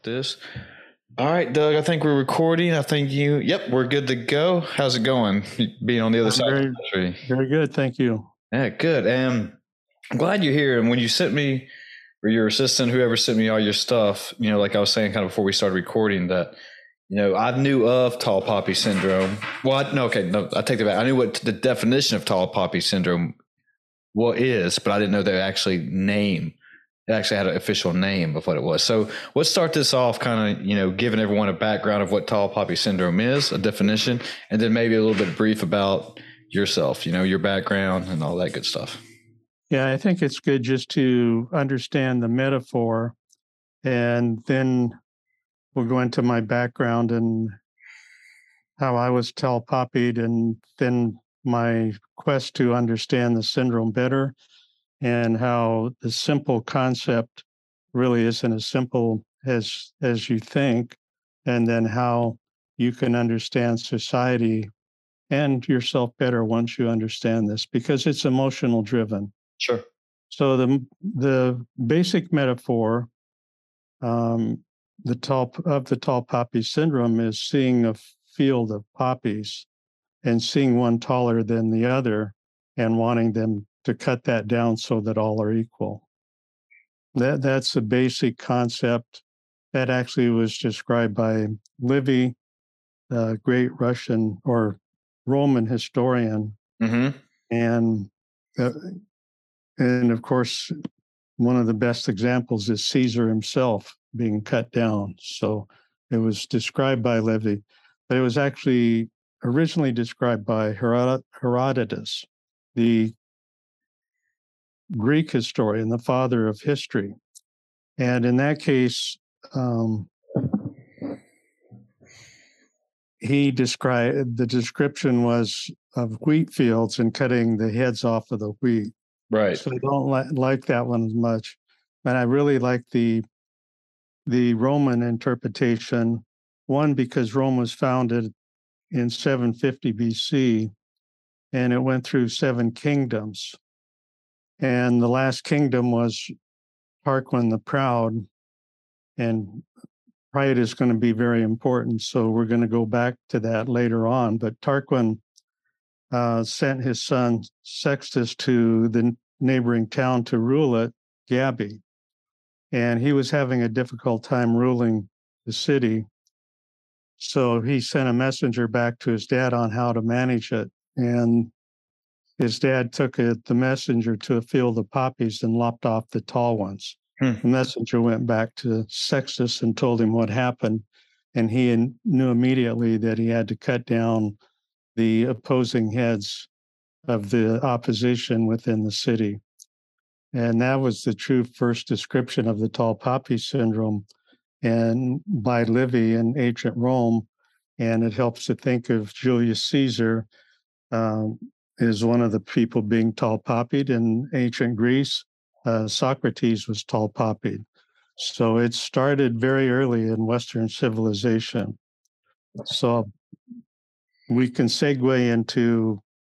this. All right, Doug, I think we're recording. Yep, we're good to go. How's it going? Being on the other side of the country. Very good. Thank you. Yeah, good. I'm glad you're here. And when you sent me, or your assistant, whoever sent me all your stuff, like I was saying kind of before we started recording that, I knew of tall poppy syndrome. Well, no, I take that back. I knew what the definition of tall poppy syndrome is, but I didn't know they actually had an official name of what it was. So let's start this off kind of, giving everyone a background of what tall poppy syndrome is, a definition, and then maybe a little bit brief about yourself, your background and all that good stuff. Yeah, I think it's good just to understand the metaphor, and then we'll go into my background and how I was tall poppied, and then my quest to understand the syndrome better, and how the simple concept really isn't as simple as you think, and then how you can understand society and yourself better once you understand this, because it's emotional driven. Sure. So the basic metaphor, the tall poppy syndrome, is seeing a field of poppies and seeing one taller than the other and wanting them to cut that down so that all are equal. That's the basic concept that actually was described by Livy, the great Russian or Roman historian. Mm-hmm. And of course, one of the best examples is Caesar himself being cut down. So it was described by Livy, but it was actually originally described by Herodotus, the Greek historian, the father of history. And in that case, the description was of wheat fields and cutting the heads off of the wheat. Right. So I don't like that one as much. And I really like the Roman interpretation, one, because Rome was founded in 750 BC, and it went through 7 kingdoms. And the last kingdom was Tarquin the Proud, and pride is going to be very important. So we're going to go back to that later on. But Tarquin sent his son Sextus to the neighboring town to rule it, Gabii. And he was having a difficult time ruling the city. So he sent a messenger back to his dad on how to manage it. And his dad took the messenger to a field of poppies and lopped off the tall ones. The messenger went back to Sextus and told him what happened. And he knew immediately that he had to cut down the opposing heads of the opposition within the city. And that was the true first description of the tall poppy syndrome, and by Livy in ancient Rome. And it helps to think of Julius Caesar is one of the people being tall poppied. In ancient Greece, Socrates was tall poppied. So it started very early in Western civilization. So we can segue into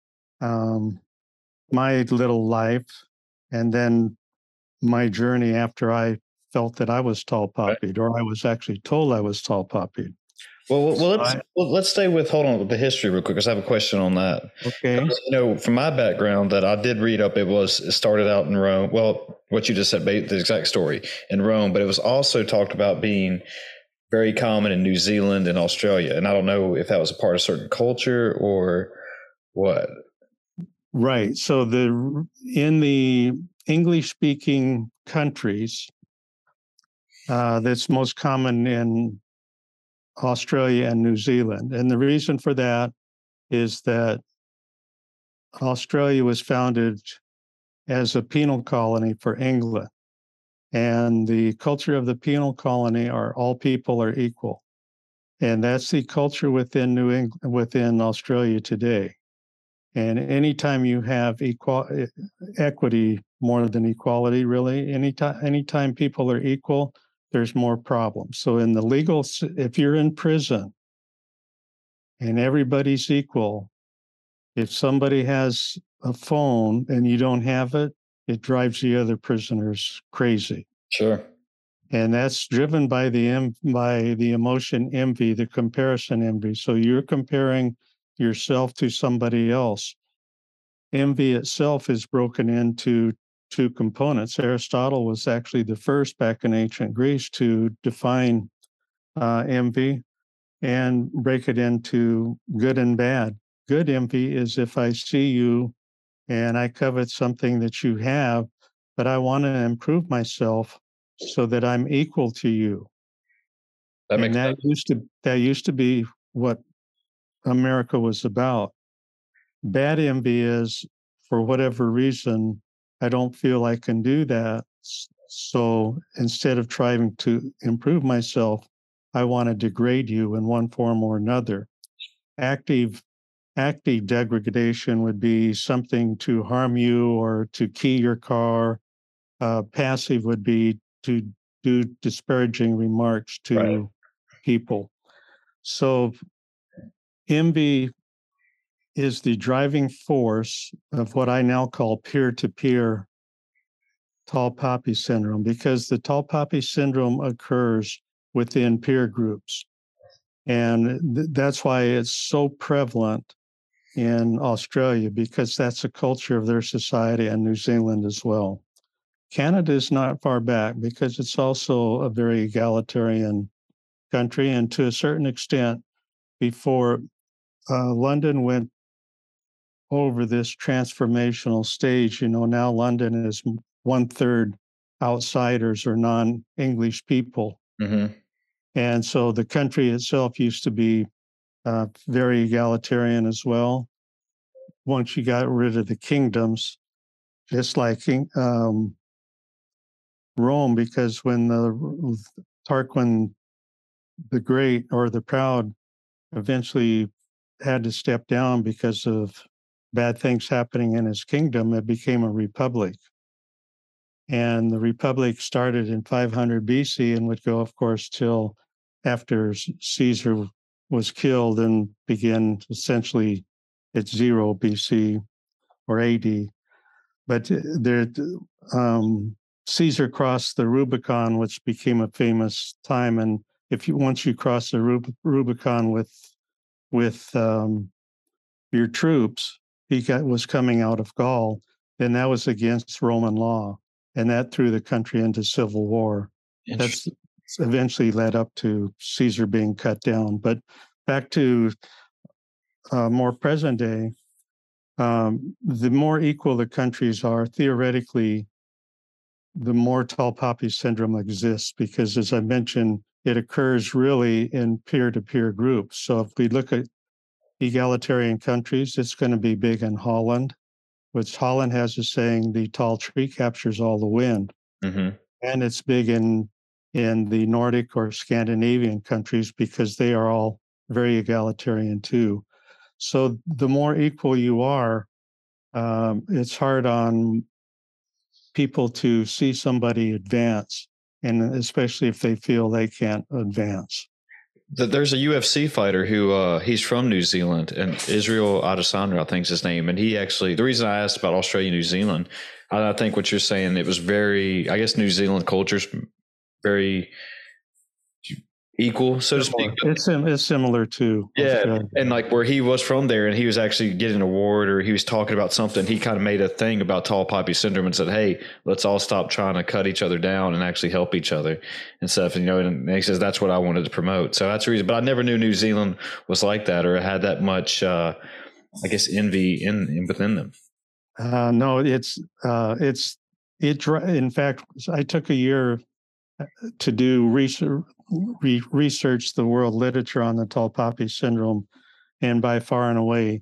my little life, and then my journey after I felt that I was tall poppied, or I was actually told I was tall poppied. Let's stay with the history real quick, because I have a question on that. Okay. From my background that I did read up, it started out in Rome. Well, what you just said, the exact story in Rome, but it was also talked about being very common in New Zealand and Australia. And I don't know if that was a part of certain culture or what. Right. So in the English-speaking countries, that's most common in Australia and New Zealand. And the reason for that is that Australia was founded as a penal colony for England. And the culture of the penal colony are all people are equal. And that's the culture within Australia today. And anytime you have equity more than equality, really, anytime people are equal, there's more problems. So in the legal, if you're in prison and everybody's equal, if somebody has a phone and you don't have it, it drives the other prisoners crazy. Sure. And that's driven by the emotion envy, the comparison envy. So you're comparing yourself to somebody else. Envy itself is broken into two components. Aristotle was actually the first back in ancient Greece to define envy and break it into good and bad. Good envy is if I see you and I covet something that you have, but I want to improve myself so that I'm equal to you. That And makes sense. that used to be what America was about. Bad envy is, for whatever reason, I don't feel I can do that. So instead of trying to improve myself, I want to degrade you in one form or another. Active degradation would be something to harm you or to key your car. Passive would be to do disparaging remarks Right. to people. So envy is the driving force of what I now call peer-to-peer tall poppy syndrome, because the tall poppy syndrome occurs within peer groups. And that's why it's so prevalent in Australia, because that's a culture of their society, and New Zealand as well. Canada is not far back because it's also a very egalitarian country. And to a certain extent, before London went over this transformational stage, now London is 1/3 outsiders or non-English people. Mm-hmm. And so the country itself used to be very egalitarian as well. Once you got rid of the kingdoms, just like Rome, because when the Tarquin the Great or the Proud eventually had to step down because of bad things happening in his kingdom, it became a republic. And the republic started in 500 BC and would go, of course, till after Caesar was killed and began essentially at 0 BC or AD. But Caesar crossed the Rubicon, which became a famous time. And once you cross the Rubicon with your troops, was coming out of Gaul, then that was against Roman law, and that threw the country into civil war. That's eventually led up to Caesar being cut down. But back to more present day, the more equal the countries are, theoretically, the more tall poppy syndrome exists, because, as I mentioned, it occurs really in peer-to-peer groups. So if we look at egalitarian countries, it's going to be big in Holland, which Holland has a saying, the tall tree captures all the wind. Mm-hmm. And it's big in the Nordic or Scandinavian countries because they are all very egalitarian too. So the more equal you are, it's hard on people to see somebody advance, and especially if they feel they can't advance. There's a UFC fighter who he's from New Zealand, and Israel Adesanya, I think is his name. And he actually, the reason I asked about Australia, New Zealand, I think what you're saying, it was very, I guess New Zealand culture's very equal, so to speak. It's similar to Australia. And like where he was from there, and he was actually getting an award, or he was talking about something, he kind of made a thing about tall poppy syndrome and said, hey, let's all stop trying to cut each other down and actually help each other and stuff. And he says that's what I wanted to promote. So that's the reason. But I never knew New Zealand was like that, or had that much I guess envy within them. No, in fact, I took a year to do research the world literature on the tall poppy syndrome, and by far and away,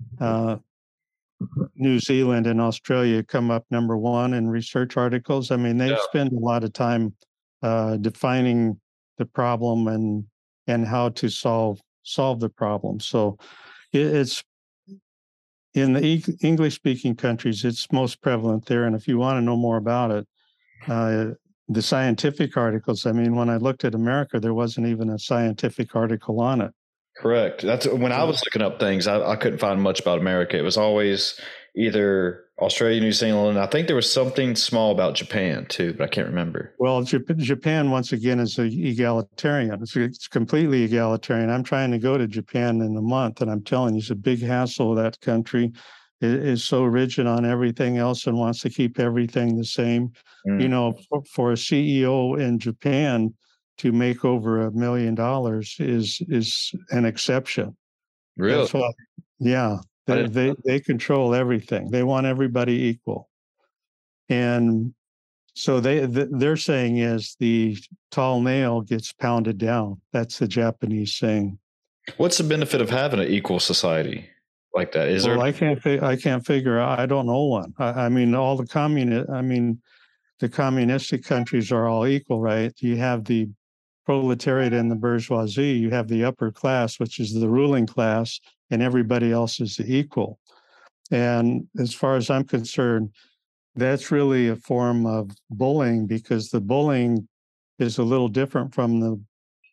New Zealand and Australia come up number one in research articles. I mean, they spend a lot of time defining the problem and how to solve the problem. So it's in the English-speaking countries, it's most prevalent there. And if you want to know more about it, the scientific articles, I mean, when I looked at America, there wasn't even a scientific article on it. Correct. That's when I was looking up things, I couldn't find much about America. It was always either Australia, New Zealand. I think there was something small about Japan too, but I can't remember. Well, Japan, once again, is egalitarian. It's completely egalitarian. I'm trying to go to Japan in a month, and I'm telling you, it's a big hassle. That country is so rigid on everything else and wants to keep everything the same. Mm. You know, for a CEO in Japan to make over $1 million is an exception. Really? That's why, yeah, they control everything. They want everybody equal, and so they're saying is the tall nail gets pounded down. That's the Japanese saying. What's the benefit of having an equal society like that? Is Well, there? I can't figure. I don't know one. I mean, all the the communistic countries are all equal, right? You have the proletariat and the bourgeoisie. You have the upper class, which is the ruling class, and everybody else is the equal. And as far as I'm concerned, that's really a form of bullying, because the bullying is a little different from the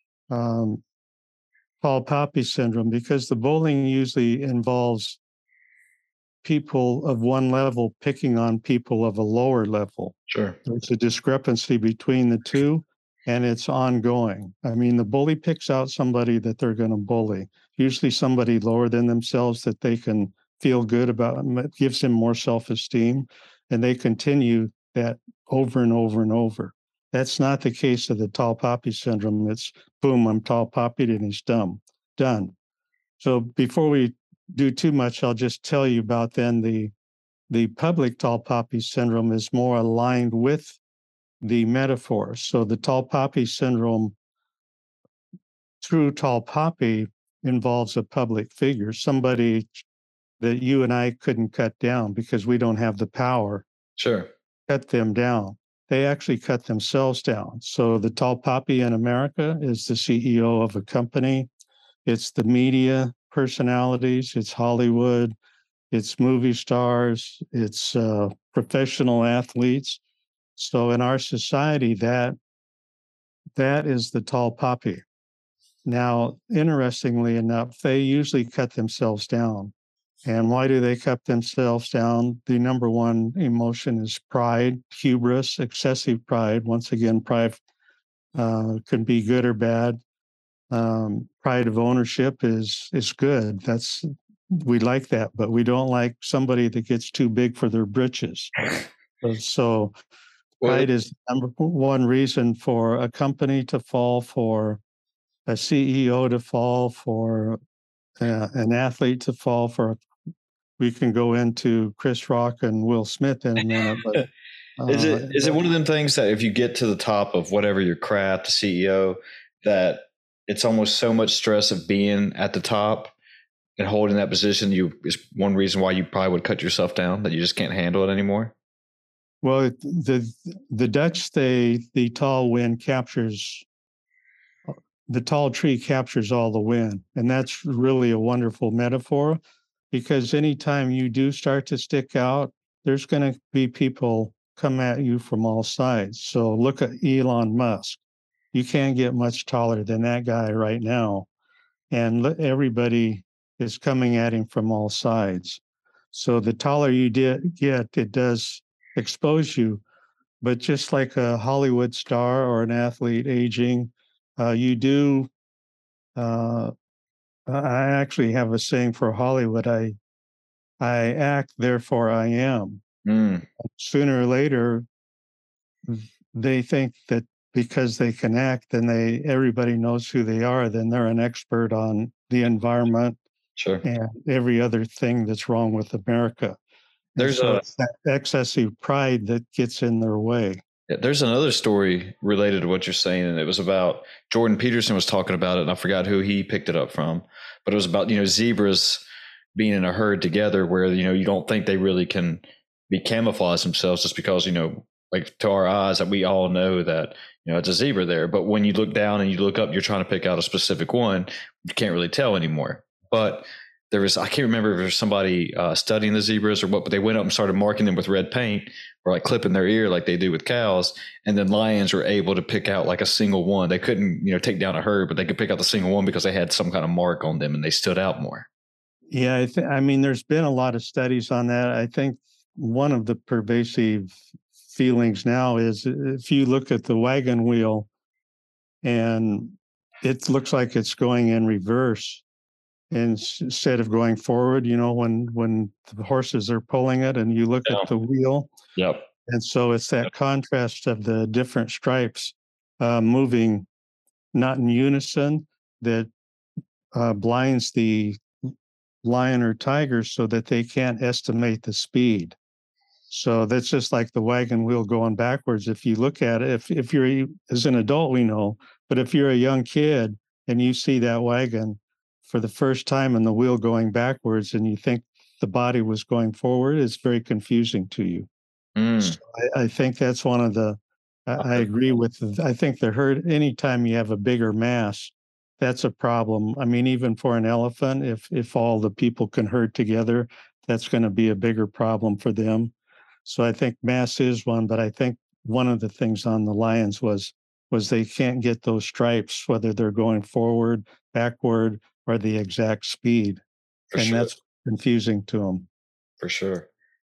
tall poppy syndrome, because the bullying usually involves people of one level picking on people of a lower level. Sure. There's a discrepancy between the two, and it's ongoing. I mean, the bully picks out somebody that they're going to bully, usually somebody lower than themselves that they can feel good about. It gives them more self-esteem, and they continue that over and over and over. That's not the case of the tall poppy syndrome. It's boom, I'm tall poppied and it's done. So before we do too much, I'll just tell you about then the public tall poppy syndrome is more aligned with the metaphor. So the tall poppy syndrome, true tall poppy, involves a public figure, somebody that you and I couldn't cut down because we don't have the power. Sure. Cut them down. They actually cut themselves down. So the tall poppy in America is the CEO of a company. It's the media personalities. It's Hollywood. It's movie stars. It's professional athletes. So in our society, that is the tall poppy. Now, interestingly enough, they usually cut themselves down. And why do they cut themselves down? The number one emotion is pride, hubris, excessive pride. Once again, pride can be good or bad. Pride of ownership is good. We like that, but we don't like somebody that gets too big for their britches. So pride is number one reason for a company to fall, for a CEO to fall, for an athlete to fall, for we can go into Chris Rock and Will Smith in a minute. But is it one of them things that if you get to the top of whatever your craft, the CEO, that it's almost so much stress of being at the top and holding that position is one reason why you probably would cut yourself down, that you just can't handle it anymore? Well, the Dutch say the tall wind captures, the tall tree captures all the wind. And that's really a wonderful metaphor, because anytime you do start to stick out, there's going to be people come at you from all sides. So look at Elon Musk. You can't get much taller than that guy right now. And everybody is coming at him from all sides. So the taller you get, it does expose you. But just like a Hollywood star or an athlete aging, you do. I actually have a saying for Hollywood. I act, therefore I am. Sooner or later, they think that because they can act, then everybody knows who they are. Then they're an expert on the environment, sure, and every other thing that's wrong with America. It's that excessive pride that gets in their way. There's another story related to what you're saying, and it was about Jordan Peterson was talking about it, and I forgot who he picked it up from, but it was about, zebras being in a herd together where, you don't think they really can be camouflage themselves just because, like to our eyes that we all know that, it's a zebra there. But when you look down and you look up, you're trying to pick out a specific one, you can't really tell anymore. But I can't remember if there's somebody studying the zebras or what, but they went up and started marking them with red paint or like clipping their ear like they do with cows. And then lions were able to pick out like a single one. They couldn't, take down a herd, but they could pick out the single one because they had some kind of mark on them and they stood out more. Yeah, I mean, there's been a lot of studies on that. I think one of the pervasive feelings now is if you look at the wagon wheel and it looks like it's going in reverse instead of going forward, when the horses are pulling it and you look Yeah. at the wheel. Yep. And so it's that contrast of the different stripes moving not in unison that blinds the lion or tiger so that they can't estimate the speed. So that's just like the wagon wheel going backwards. If you look at it, if you're as an adult, we know, but if you're a young kid and you see that wagon for the first time and the wheel going backwards and you think the body was going forward, it's very confusing to you. So I think that's one of the, I agree with, I think the herd, anytime you have a bigger mass, that's a problem. I mean, even for an elephant, if all the people can herd together, that's going to be a bigger problem for them. So I think mass is one, but I think one of the things on the lions was they can't get those stripes, whether they're going forward, backward, or the exact speed. For And sure. that's confusing to them. For sure.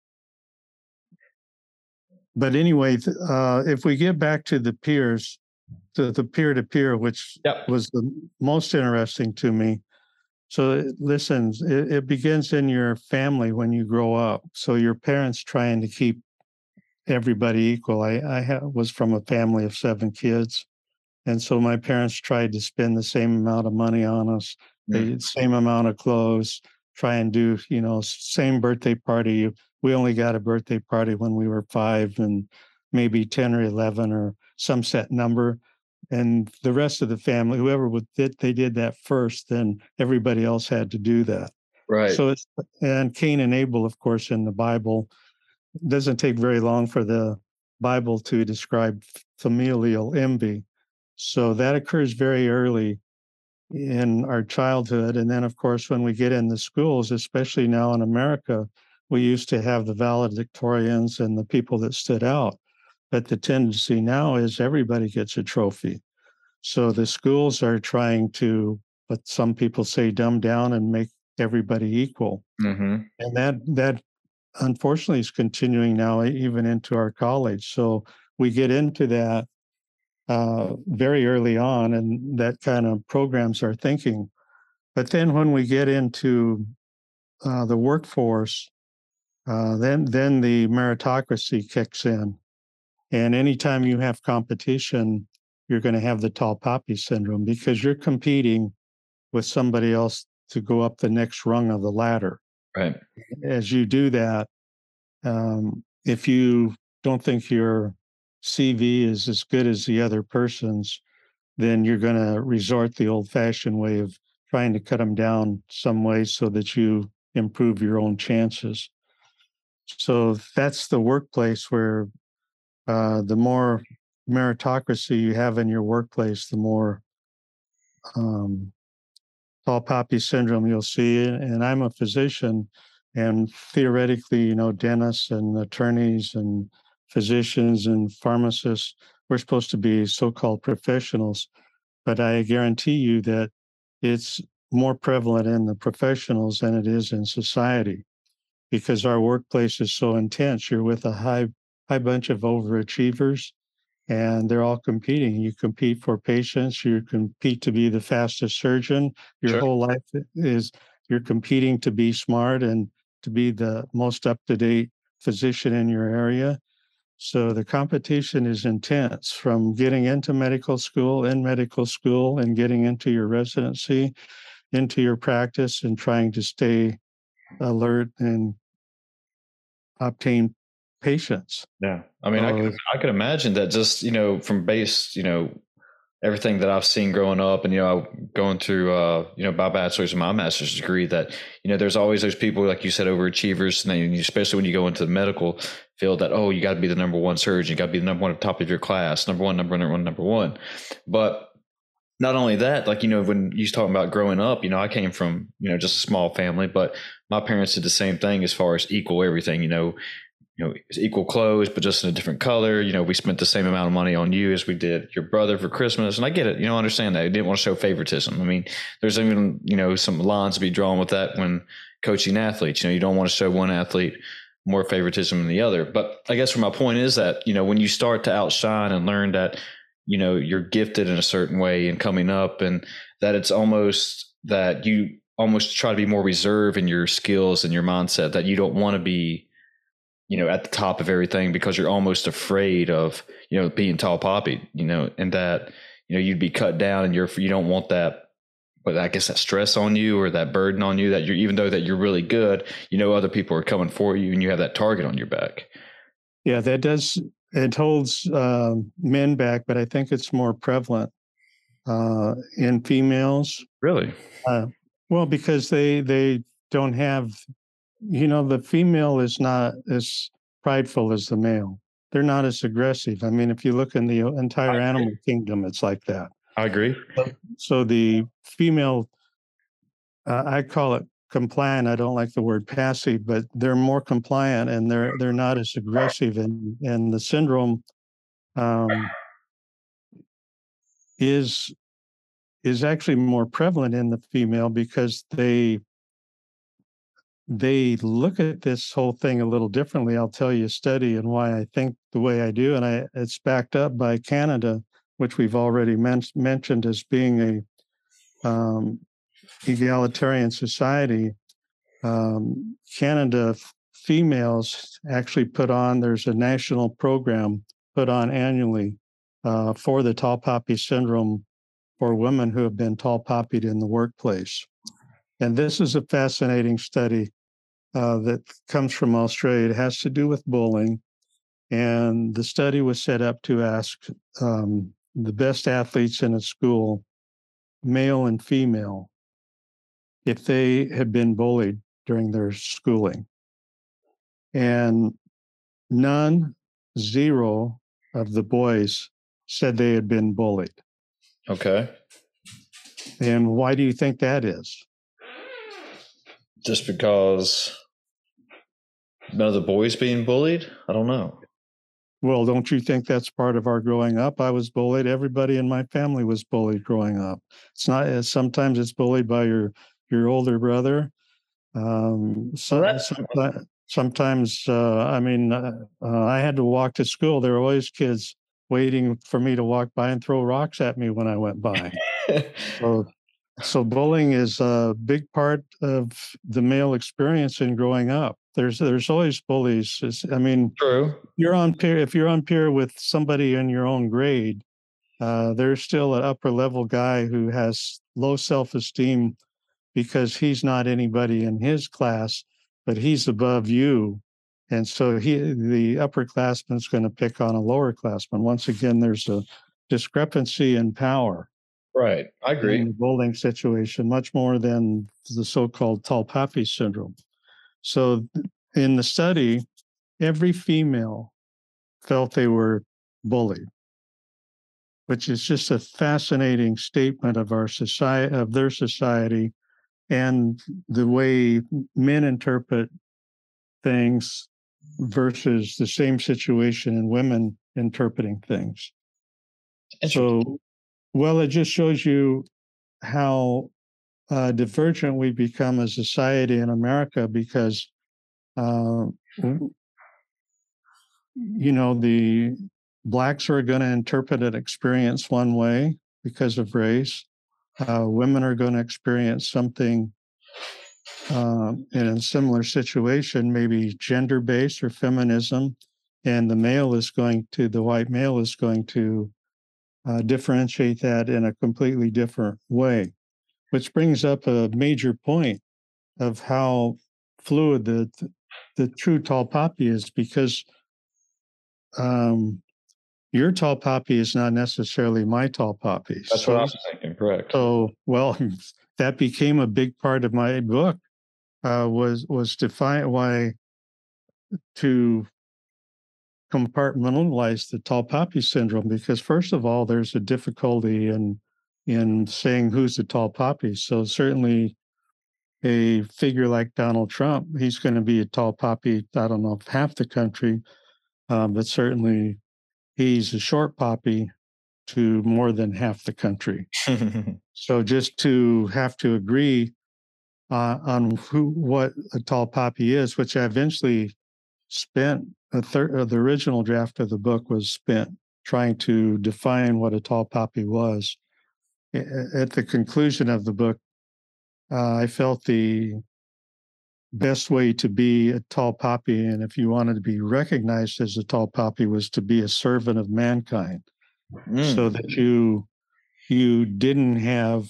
But anyway, if we get back to the peers, the peer-to-peer, which Yep. was the most interesting to me. So listen, it begins in your family when you grow up. So your parents trying to keep everybody equal. I was from a family of 7 kids. And so my parents tried to spend the same amount of money on us, the same amount of clothes, try and do, same birthday party. We only got a birthday party when we were 5 and maybe 10 or 11 or some set number. And the rest of the family, whoever they did that first, then everybody else had to do that. Right. So and Cain and Abel, of course, in the Bible, it doesn't take very long for the Bible to describe familial envy. So that occurs very early in our childhood. And then, of course, when we get in the schools, especially now in America, we used to have the valedictorians and the people that stood out. But the tendency now is everybody gets a trophy. So the schools are trying to, what some people say, dumb down and make everybody equal. Mm-hmm. And that unfortunately is continuing now even into our college. So we get into that very early on, and that kind of programs our thinking. But then when we get into the workforce, then the meritocracy kicks in. And anytime you have competition, you're going to have the tall poppy syndrome because you're competing with somebody else to go up the next rung of the ladder. Right. As you do that, if you don't think your CV is as good as the other person's, then you're going to resort the old-fashioned way of trying to cut them down some way so that you improve your own chances. So that's the workplace where the more meritocracy you have in your workplace, the more tall poppy syndrome you'll see. And I'm a physician, and theoretically, dentists and attorneys and physicians and pharmacists, we're supposed to be so-called professionals. But I guarantee you that it's more prevalent in the professionals than it is in society because our workplace is so intense. You're with a high bunch of overachievers, and they're all competing. You compete for patients. You compete to be the fastest surgeon. Your whole life is you're competing to be smart and to be the most up-to-date physician in your area. So the competition is intense from getting into medical school, and getting into your residency, into your practice, and trying to stay alert and obtain patients. Yeah. I mean, I can imagine that just, from base, everything that I've seen growing up and, going through, my bachelor's and my master's degree that, there's always those people, like you said, overachievers. And then especially when you go into the medical field that, you got to be the number one surgeon, you got to be the number one at the top of your class, number one. But not only that, like, when you was talking about growing up, I came from, just a small family, but my parents did the same thing as far as equal everything, it's equal clothes, but just in a different color. We spent the same amount of money on you as we did your brother for Christmas. And I get it. I understand that. I didn't want to show favoritism. I mean, there's even, some lines to be drawn with that when coaching athletes. You don't want to show one athlete more favoritism than the other. But I guess my point is that, when you start to outshine and learn that, you're gifted in a certain way and coming up, and that it's almost that you almost try to be more reserved in your skills and your mindset, that you don't want to be, at the top of everything because you're almost afraid of, being tall poppy, and that, you'd be cut down, and you don't want that. But I guess that stress on you or that burden on you, that you're, even though that you're really good, other people are coming for you and you have that target on your back. Yeah, it holds men back, but I think it's more prevalent in females. Really? Well, because they don't have, the female is not as prideful as the male. They're not as aggressive. I mean, if you look in the entire animal kingdom, it's like that. I agree. So the female, I call it compliant. I don't like the word passive, but they're more compliant and they're not as aggressive. And the syndrome is actually more prevalent in the female because they look at this whole thing a little differently. I'll tell you a study and why I think the way I do, and it's backed up by Canada, which we've already mentioned as being a egalitarian society. Canada females actually there's a national program put on annually for the tall poppy syndrome for women who have been tall poppied in the workplace. And this is a fascinating study that comes from Australia. It has to do with bullying. And the study was set up to ask the best athletes in a school, male and female, if they had been bullied during their schooling. And zero of the boys said they had been bullied. Okay. And why do you think that is? Just because none of the boys being bullied? I don't know. Well, don't you think that's part of our growing up? I was bullied. Everybody in my family was bullied growing up. It's not. Sometimes it's bullied by your older brother. Sometimes, I had to walk to school. There were always kids waiting for me to walk by and throw rocks at me when I went by. So bullying is a big part of the male experience in growing up. There's always bullies. True. If you're on peer with somebody in your own grade, there's still an upper level guy who has low self-esteem because he's not anybody in his class, but he's above you. And so the upperclassman is going to pick on a lower classman. Once again, there's a discrepancy in power. Right. I agree. In the bullying situation, much more than the so-called tall poppy syndrome. So in the study, every female felt they were bullied, which is just a fascinating statement of our society, of their society, and the way men interpret things versus the same situation in women interpreting things. So, well, it just shows you how divergent we've become as a society in America because, the blacks are going to interpret an experience one way because of race. Women are going to experience something in a similar situation, maybe gender-based or feminism, and the white male is going to differentiate that in a completely different way, which brings up a major point of how fluid the true tall poppy is, because your tall poppy is not necessarily my tall poppy. That's what I was thinking, correct. So, well, that became a big part of my book, was to find to compartmentalize the tall poppy syndrome, because first of all, there's a difficulty in saying who's the tall poppy. So certainly a figure like Donald Trump, he's going to be a tall poppy, I don't know, half the country, but certainly he's a short poppy to more than half the country. So just to have to agree on what a tall poppy is, which I eventually spent the original draft of the book was spent trying to define what a tall poppy was. At the conclusion of the book, I felt the best way to be a tall poppy, and if you wanted to be recognized as a tall poppy, was to be a servant of mankind, so that you didn't have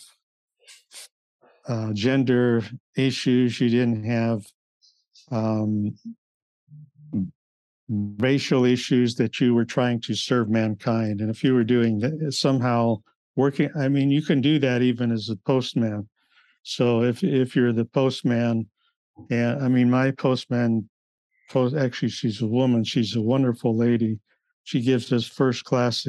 gender issues, you didn't have racial issues, that you were trying to serve mankind. And if you were doing that, somehow working, I mean, you can do that even as a postman. So if you're the postman, and I mean, my postman, actually, she's a woman. She's a wonderful lady. She gives us first class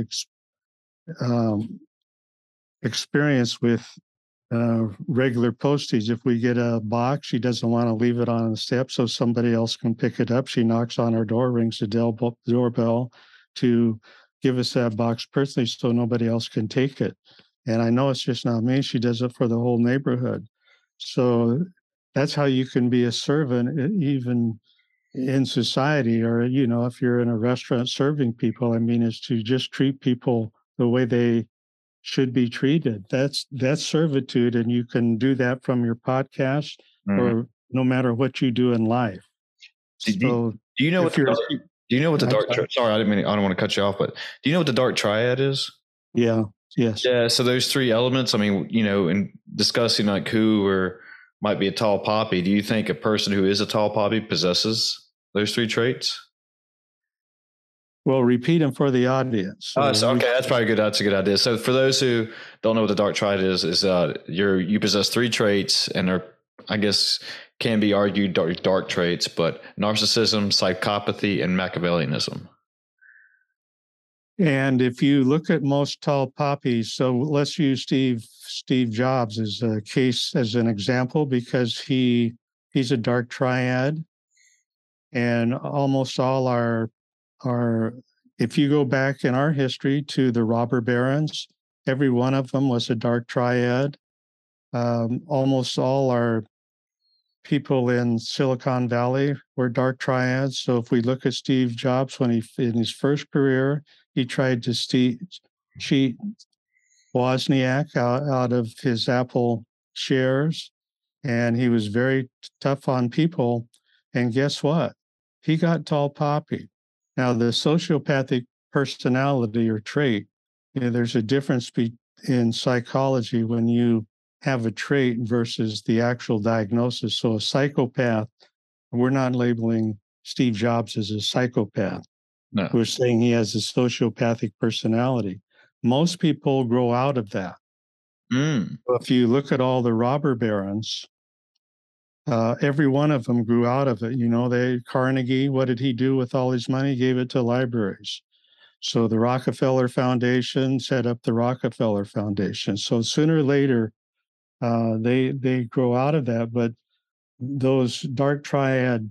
experience with regular postage. If we get a box, she doesn't want to leave it on the step so somebody else can pick it up. She knocks on our door, rings the doorbell to give us that box personally so nobody else can take it. And I know it's just not me. She does it for the whole neighborhood. So that's how you can be a servant, even in society, or, you know, if you're in a restaurant serving people, I mean, is to just treat people the way they should be treated. That's servitude, and you can do that from your podcast or no matter what you do in life. Do you know what the dark? Sorry, I don't want to cut you off, but do you know what the dark triad is? Yeah. Yes. Yeah. So those three elements. I mean, you know, in discussing like who or might be a tall poppy, do you think a person who is a tall poppy possesses those three traits? Well, repeat them for the audience. Okay, that's probably good. That's a good idea. So for those who don't know what the dark triad is you possess three traits, and are, I guess, can be argued dark traits, but narcissism, psychopathy, and Machiavellianism. And if you look at most tall poppies, so let's use Steve Jobs as a case, as an example, because he's a dark triad, and almost all our if you go back in our history to the robber barons, every one of them was a dark triad. Almost all our people in Silicon Valley were dark triads. So if we look at Steve Jobs, when in his first career, he tried to cheat Wozniak out of his Apple shares, and he was very tough on people. And guess what? He got tall poppy. Now, the sociopathic personality or trait, you know, there's a difference in psychology when you have a trait versus the actual diagnosis. So a psychopath, we're not labeling Steve Jobs as a psychopath. No. We're saying he has a sociopathic personality. Most people grow out of that. If you look at all the robber barons, every one of them grew out of it. You know, Carnegie, what did he do with all his money? He gave it to libraries. So the Rockefeller Foundation set up the Rockefeller Foundation. So sooner or later, they grow out of that. But those dark triad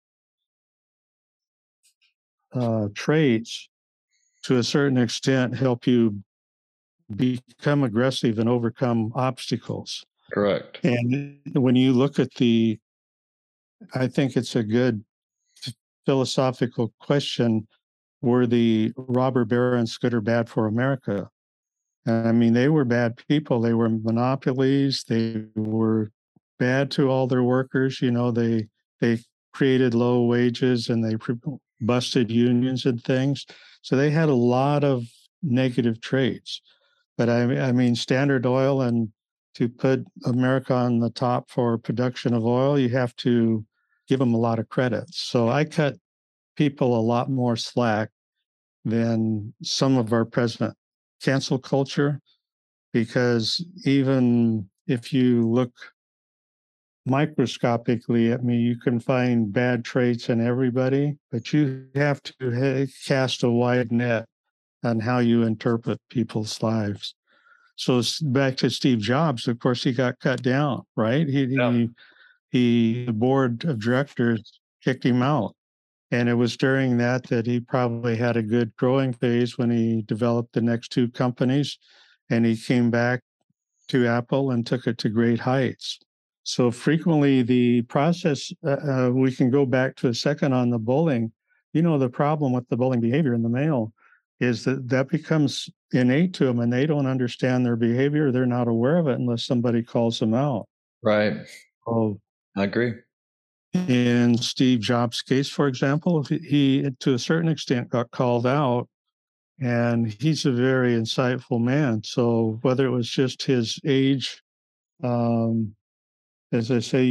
traits, to a certain extent, help you become aggressive and overcome obstacles. Correct. And when you look at I think it's a good philosophical question, were the robber barons good or bad for America? I mean, they were bad people. They were monopolies. They were bad to all their workers. You know, they created low wages, and they busted unions and things. So they had a lot of negative traits. But I mean, Standard Oil, and to put America on the top for production of oil, you have to give them a lot of credit. So I cut people a lot more slack than some of our present cancel culture, because even if you look microscopically at me, you can find bad traits in everybody, but you have to cast a wide net on how you interpret people's lives. So back to Steve Jobs, of course, he got cut down, right? The board of directors kicked him out. And it was during that he probably had a good growing phase when he developed the next two companies, and he came back to Apple and took it to great heights. So frequently the process, we can go back to a second on the bullying. The problem with the bullying behavior in the male is that becomes innate to them and they don't understand their behavior. They're not aware of it unless somebody calls them out. Right. Oh, I agree. in Steve Jobs' case, for example, he to a certain extent got called out, and he's a very insightful man. So whether it was just his age, um, as I say,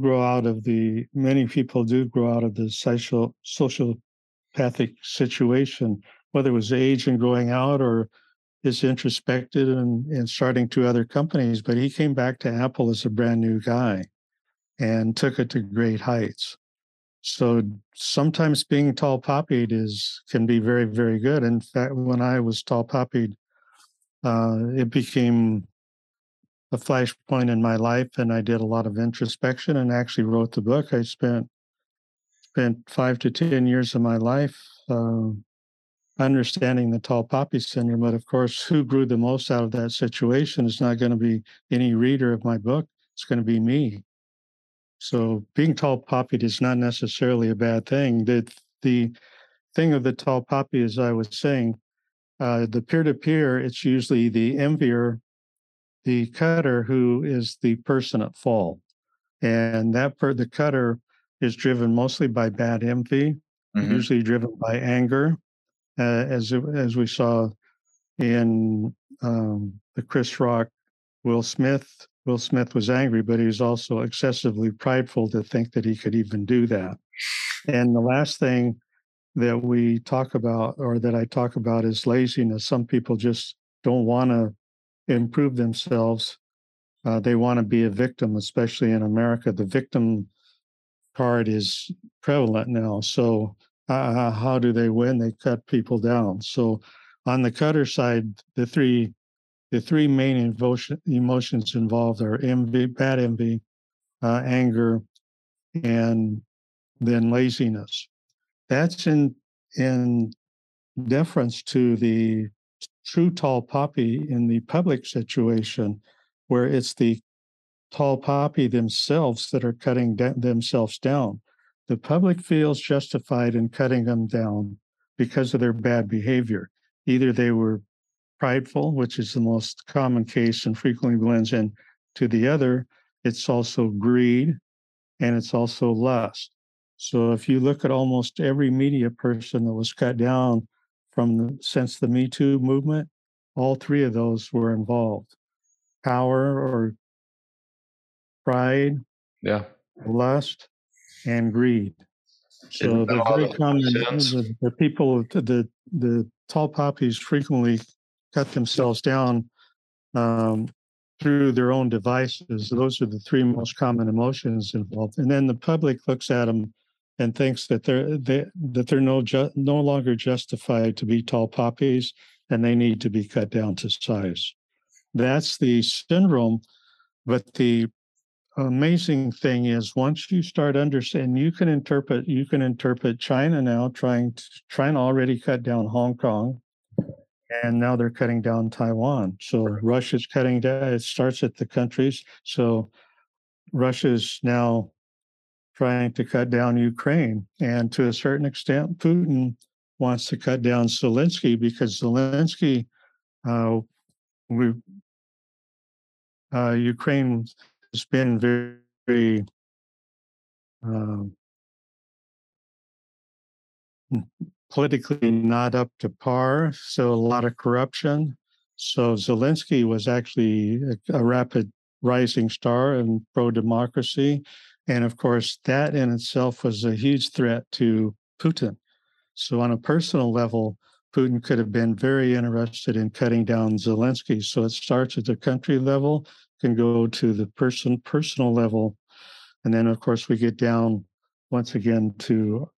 many people do grow out of the sociopathic situation, whether it was age and growing out or his introspective and starting two other companies. But he came back to Apple as a brand new guy and took it to great heights. So sometimes being tall poppied can be very, very good. In fact, when I was tall poppied, it became a flashpoint in my life, and I did a lot of introspection and actually wrote the book. I spent 5 to 10 years of my life understanding the tall poppy syndrome. But of course, who grew the most out of that situation is not going to be any reader of my book. It's going to be me. So being tall poppied is not necessarily a bad thing. The thing of the tall poppy, as I was saying, the peer-to-peer, it's usually the envier, the cutter, who is the person at fault. And the cutter is driven mostly by bad envy, usually driven by anger, as we saw in the Chris Rock, Will Smith. Will Smith was angry, but he was also excessively prideful to think that he could even do that. And the last thing that we talk about, or that I talk about, is laziness. Some people just don't want to improve themselves. They want to be a victim, especially in America. The victim card is prevalent now. So how do they win? They cut people down. So on the cutter side, the three main emotions involved are envy, bad envy, anger, and then laziness. That's in deference to the true tall poppy in the public situation, where it's the tall poppy themselves that are cutting themselves down. The public feels justified in cutting them down because of their bad behavior. Either they were prideful, which is the most common case and frequently blends in to the other. It's also greed, and it's also lust. So if you look at almost every media person that was cut down since the Me Too movement, all three of those were involved: power or pride, Yeah. lust, and greed. So they're very common. The people, the tall poppies frequently cut themselves down through their own devices. Those are the three most common emotions involved. And then the public looks at them and thinks that they're no longer justified to be tall poppies, and they need to be cut down to size. That's the syndrome. But the amazing thing is, once you start understanding, you can interpret China now trying to already cut down Hong Kong, and now they're cutting down Taiwan. So Russia's cutting down. It starts at the countries. So Russia's now trying to cut down Ukraine, and to a certain extent, Putin wants to cut down Zelensky, because Zelensky, Ukraine has been very, very politically not up to par, so a lot of corruption. So Zelensky was actually a rapid rising star and pro-democracy. And of course, that in itself was a huge threat to Putin. So on a personal level, Putin could have been very interested in cutting down Zelensky. So it starts at the country level, can go to the personal level. And then, of course, we get down once again to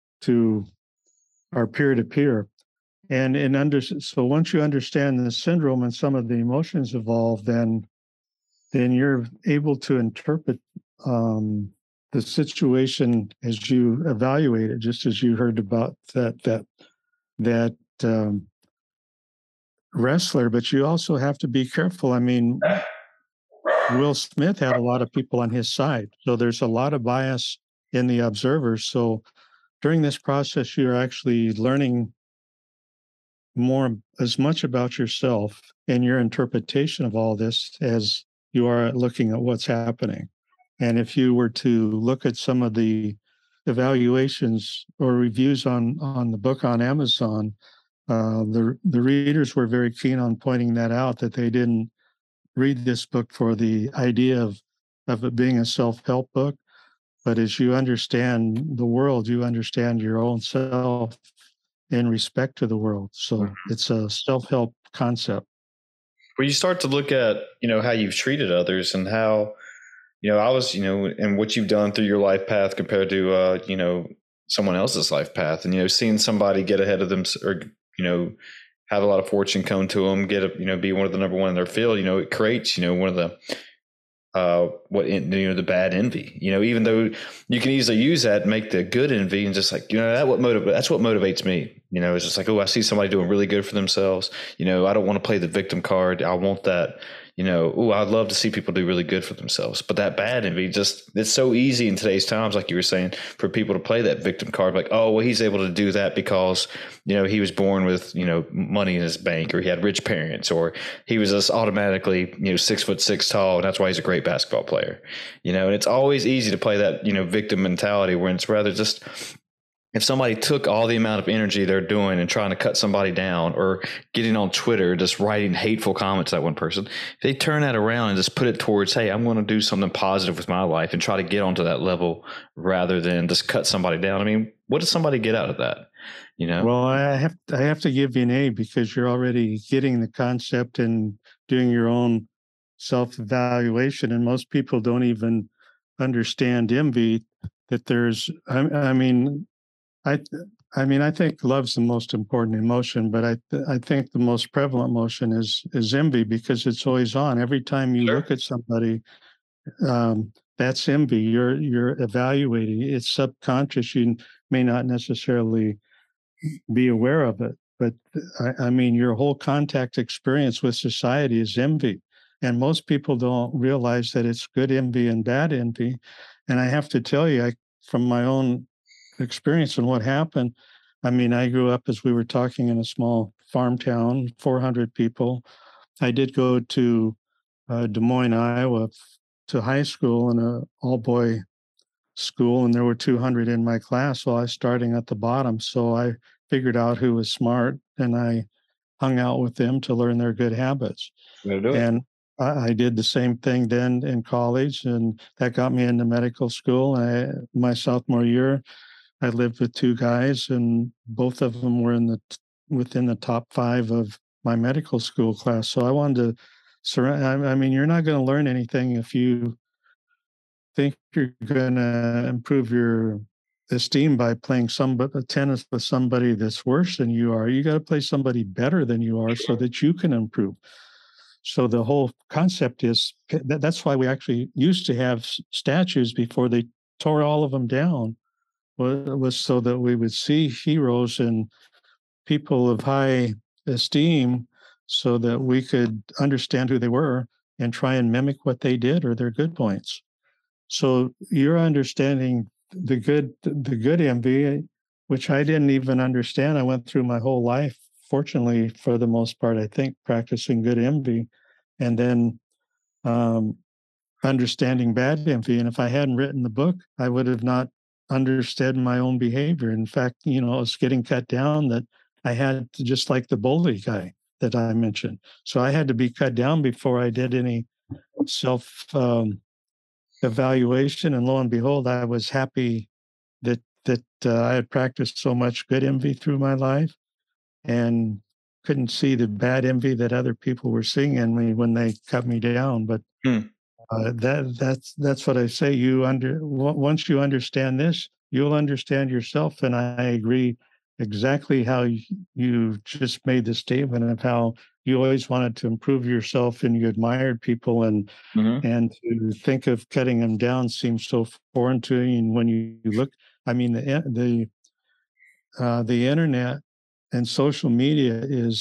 our peer-to-peer. So once you understand the syndrome and some of the emotions involved, then you're able to interpret the situation as you evaluate it, just as you heard about that wrestler. But you also have to be careful. I mean, Will Smith had a lot of people on his side. So there's a lot of bias in the observers. So during this process, you're actually learning more, as much about yourself and your interpretation of all this as you are looking at what's happening. And if you were to look at some of the evaluations or reviews on the book on Amazon, the readers were very keen on pointing that out, that they didn't read this book for the idea of it being a self-help book, but as you understand the world, you understand your own self in respect to the world. So it's a self-help concept. Where you start to look at, how you've treated others and how, I was, and what you've done through your life path compared to, someone else's life path, and, seeing somebody get ahead of them or, have a lot of fortune come to them, be one of the number one in their field, it creates, one of the, the bad envy, even though you can easily use that and make the good envy, and just like, that's what motivates me. It's just like, oh, I see somebody doing really good for themselves. I don't want to play the victim card. I want that, oh, I'd love to see people do really good for themselves. But that bad envy, it's so easy in today's times, like you were saying, for people to play that victim card, like, oh, well, he's able to do that because, he was born with, money in his bank, or he had rich parents, or he was just automatically, 6'6" tall, and that's why he's a great basketball player. And it's always easy to play that, victim mentality, when it's rather just, if somebody took all the amount of energy they're doing and trying to cut somebody down, or getting on Twitter, just writing hateful comments at one person, if they turn that around and just put it towards, hey, I'm going to do something positive with my life and try to get onto that level rather than just cut somebody down. I mean, what does somebody get out of that? Well, I have to give you an A, because you're already getting the concept and doing your own self-evaluation. And most people don't even understand envy, that there's, I think love's the most important emotion, but I think the most prevalent emotion is envy, because it's always on. Every time you look at somebody, that's envy. You're evaluating. It's subconscious. You may not necessarily be aware of it, but your whole contact experience with society is envy, and most people don't realize that it's good envy and bad envy. And I have to tell you, from my own experience and what happened, I grew up, as we were talking, in a small farm town, 400 people. I did go to Des Moines, Iowa, to high school in a all-boy school, and there were 200 in my class. So I was starting at the bottom. So I figured out who was smart, and I hung out with them to learn their good habits. And I did the same thing then in college, and that got me into medical school. My sophomore year, I lived with two guys, and both of them were within the top 5 of my medical school class. So I wanted to surround. You're not going to learn anything if you think you're going to improve your esteem by playing tennis with somebody that's worse than you are. You got to play somebody better than you are, so that you can improve. So the whole concept is that's why we actually used to have statues before they tore all of them down, was so that we would see heroes and people of high esteem, so that we could understand who they were and try and mimic what they did or their good points. So you're understanding the good envy, which I didn't even understand. I went through my whole life, fortunately, for the most part, I think, practicing good envy, and then understanding bad envy. And if I hadn't written the book, I would have not understood my own behavior. In fact, I was getting cut down, that I had to, just like the bully guy that I mentioned. So I had to be cut down before I did any self evaluation, and lo and behold, I was happy that I had practiced so much good envy through my life, and couldn't see the bad envy that other people were seeing in me when they cut me down. But that's what I say. Once you understand this, you'll understand yourself. And I agree exactly how you just made the statement of how you always wanted to improve yourself, and you admired people, and to think of cutting them down seems so foreign to you. And when you look, the internet and social media is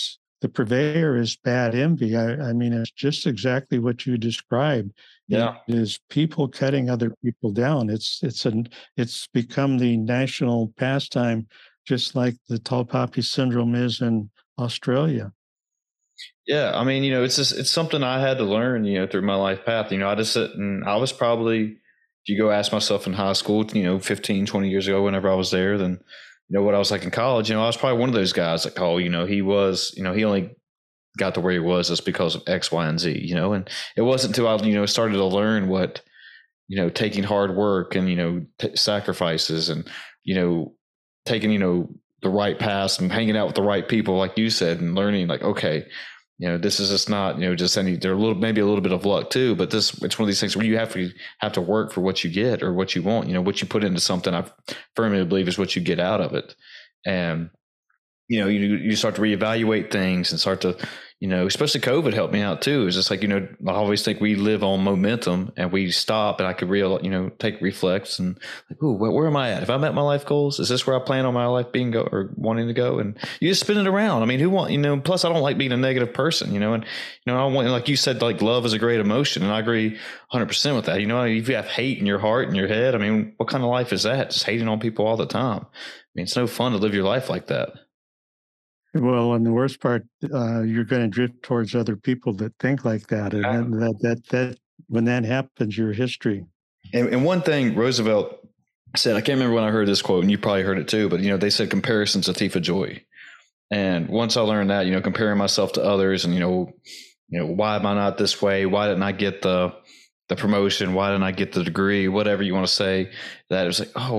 the purveyor is bad envy. I mean, it's just exactly what you described. It Yeah. is people cutting other people down. It's become the national pastime, just like the tall poppy syndrome is in Australia. Yeah, I mean, it's something I had to learn, through my life path. I just sit and I was probably, if you go ask myself in high school, 15, 20 years ago, whenever I was there, then, what I was like in college, I was probably one of those guys like, oh, he was, he only got to where he was just because of X, Y, and Z, and it wasn't until I, started to learn what, taking hard work and, sacrifices and, taking, the right paths and hanging out with the right people, like you said, and learning like, okay, this is just not, just any, there a little, maybe a little bit of luck too, but it's one of these things where you have to work for what you get or what you want, what you put into something. I firmly believe is what you get out of it. And, you start to reevaluate things and start to, especially COVID helped me out too. It's just like, I always think we live on momentum and we stop and I could take reflects and like, ooh, where am I at? Have I met my life goals? Is this where I plan on my life being or wanting to go? And you just spin it around. I mean, plus I don't like being a negative person, and, I want, like you said, like love is a great emotion. And I agree 100% with that. If you have hate in your heart and your head, I mean, what kind of life is that? Just hating on people all the time. I mean, it's no fun to live your life like that. Well, and the worst part, you're going to drift towards other people that think like that, and then that when that happens, your history. And one thing Roosevelt said, I can't remember when I heard this quote, and you probably heard it too, but they said comparison's a thief of joy. And once I learned that, comparing myself to others, and why am I not this way? Why didn't I get the promotion? Why didn't I get the degree? Whatever you want to say, that it was like, oh,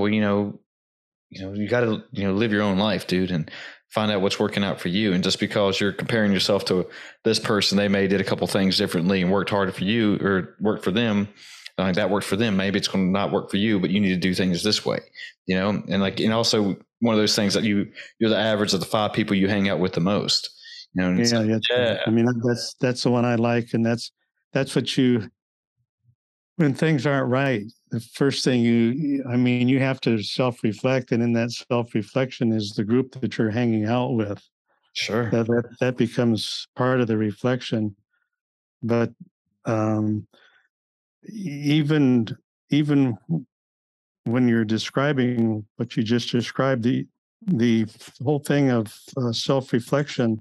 you got to live your own life, dude, and find out what's working out for you. And just because you're comparing yourself to this person, they may did a couple things differently and worked harder for you or worked for them. Like that worked for them. Maybe it's going to not work for you, but you need to do things this way, and also one of those things that you're the average of the 5 people you hang out with the most, And yeah. I mean, that's the one I like. And that's what when things aren't right, the first thing you have to self-reflect. And in that self-reflection is the group that you're hanging out with. Sure. That becomes part of the reflection. But um, even when you're describing what you just described, the whole thing of self-reflection,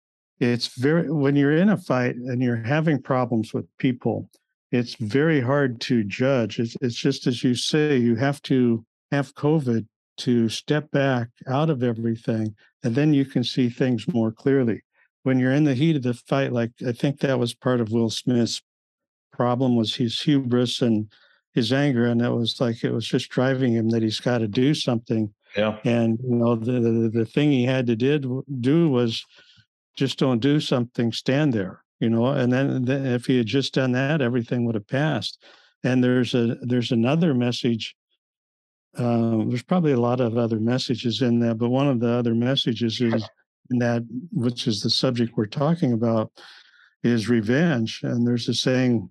when you're in a fight and you're having problems with people, it's very hard to judge. It's just as you say, you have to have COVID to step back out of everything, and then you can see things more clearly. When you're in the heat of the fight, like I think that was part of Will Smith's problem, was his hubris and his anger, and it was just driving him that he's got to do something. Yeah. And the thing he had to do was just don't do something, stand there, and then if he had just done that, everything would have passed. And there's another message. There's probably a lot of other messages in that, but one of the other messages is in that, which is the subject we're talking about, is revenge. And there's a saying,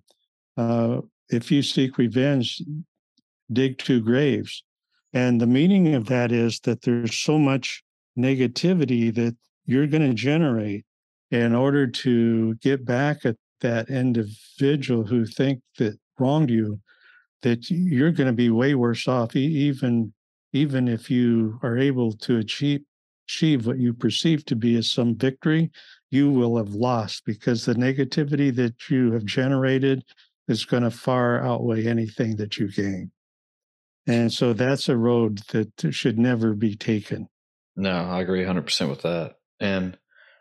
if you seek revenge, dig 2 graves. And the meaning of that is that there's so much negativity that you're going to generate in order to get back at that individual who think that wronged you, that you're going to be way worse off, even if you are able to achieve what you perceive to be as some victory. You will have lost, because the negativity that you have generated is going to far outweigh anything that you gain. And so that's a road that should never be taken. No, I agree 100% with that. And,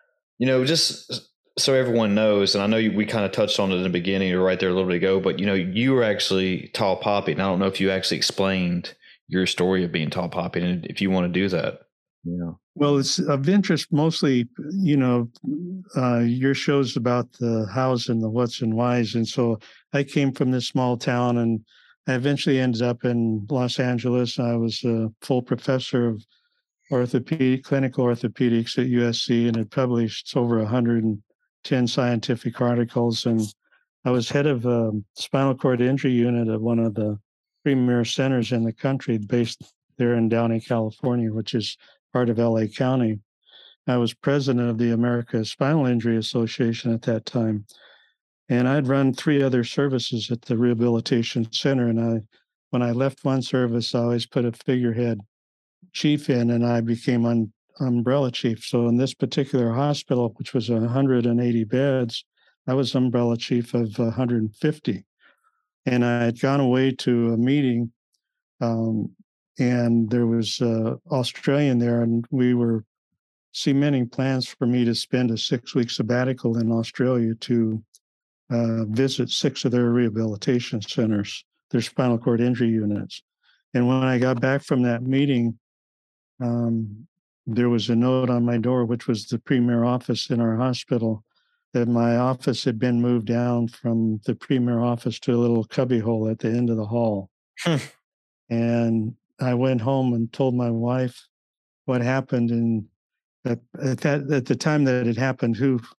just so everyone knows, and I know we kind of touched on it in the beginning or right there a little bit ago, but, you were actually Tall Poppy. And I don't know if you actually explained your story of being Tall Poppy, and if you want to do that. Well, it's of interest mostly, your show's about the hows and the whats and whys. And so I came from this small town, and I eventually ended up in Los Angeles. I was a full professor of clinical orthopedics at USC, and had published over 110 scientific articles. And I was head of a spinal cord injury unit of one of the premier centers in the country, based there in Downey, California, which is part of LA County. I was president of the America Spinal Injury Association at that time. And I'd run 3 other services at the rehabilitation center. And when I left one service, I always put a figurehead chief in, and I became umbrella chief. So in this particular hospital, which was 180 beds, I was umbrella chief of 150. And I had gone away to a meeting, and there was an Australian there, and we were cementing plans for me to spend a 6-week sabbatical in Australia to visit 6 of their rehabilitation centers, their spinal cord injury units. And when I got back from that meeting, there was a note on my door, which was the premier office in our hospital, that my office had been moved down from the premier office to a little cubbyhole at the end of the hall. And I went home and told my wife what happened. And at the time that it happened,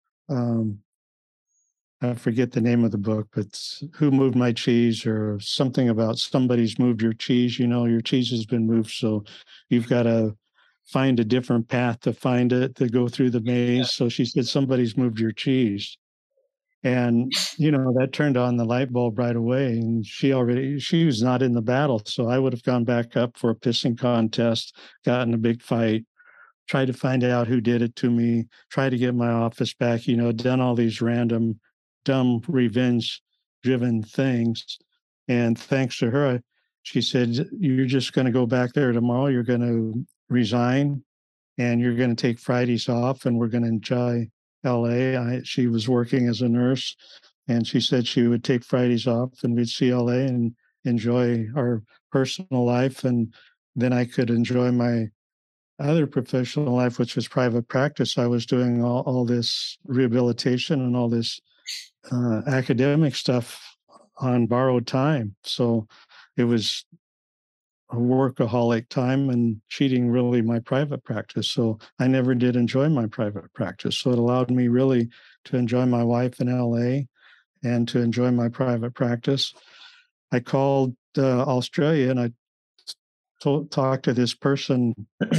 I forget the name of the book, but Who Moved My Cheese, or something about somebody's moved your cheese. Your cheese has been moved, so you've got to find a different path to find it, to go through the maze. So she said, somebody's moved your cheese. And, that turned on the light bulb right away. And she was not in the battle. So I would have gone back up for a pissing contest, gotten a big fight, tried to find out who did it to me, tried to get my office back, done all these random, dumb, revenge-driven things. And thanks to her, she said, you're just going to go back there tomorrow. You're going to resign, and you're going to take Fridays off, and we're going to enjoy LA. She was working as a nurse, and she said she would take Fridays off, and we'd see LA and enjoy our personal life. And then I could enjoy my other professional life, which was private practice. I was doing all this rehabilitation and all this academic stuff on borrowed time. So it was a workaholic time and cheating really my private practice. So I never did enjoy my private practice. So it allowed me really to enjoy my wife in LA and to enjoy my private practice. I called Australia, and I talked to this person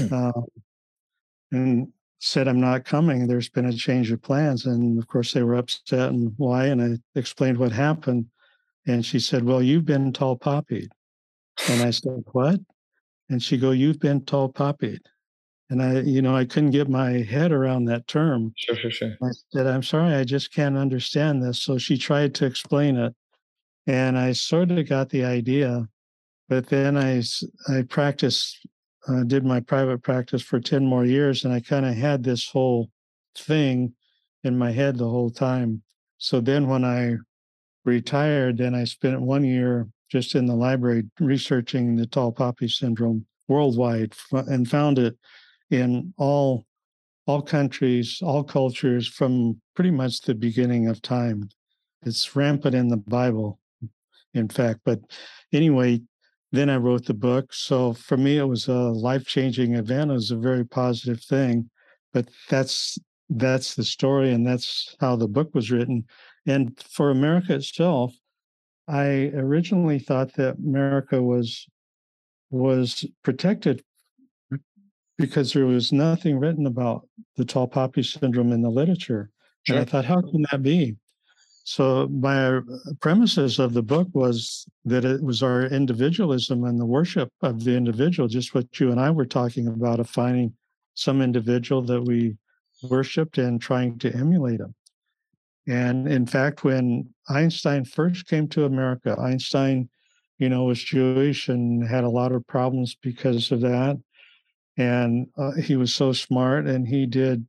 and said, I'm not coming. There's been a change of plans. And of course, they were upset, and why. And I explained what happened. And she said, well, you've been tall poppied. And I said, what? And she go, you've been tall poppied. And I couldn't get my head around that term. Sure. I said, I'm sorry, I just can't understand this. So she tried to explain it. And I sort of got the idea. But then I practiced, did my private practice for 10 more years, and I kind of had this whole thing in my head the whole time. So then when I retired, then I spent 1 year just in the library researching the tall poppy syndrome worldwide, and found it in all countries, all cultures, from pretty much the beginning of time. It's rampant in the Bible, in fact. But anyway, then I wrote the book. So for me, it was a life-changing event. It was a very positive thing. But that's the story, and that's how the book was written. And for America itself, I originally thought that America was protected because there was nothing written about the tall poppy syndrome in the literature. Sure. And I thought, how can that be? So my premises of the book was that it was our individualism and the worship of the individual, just what you and I were talking about, of finding some individual that we worshiped and trying to emulate him. And in fact, when Einstein first came to America, Einstein, was Jewish and had a lot of problems because of that. And he was so smart, and he did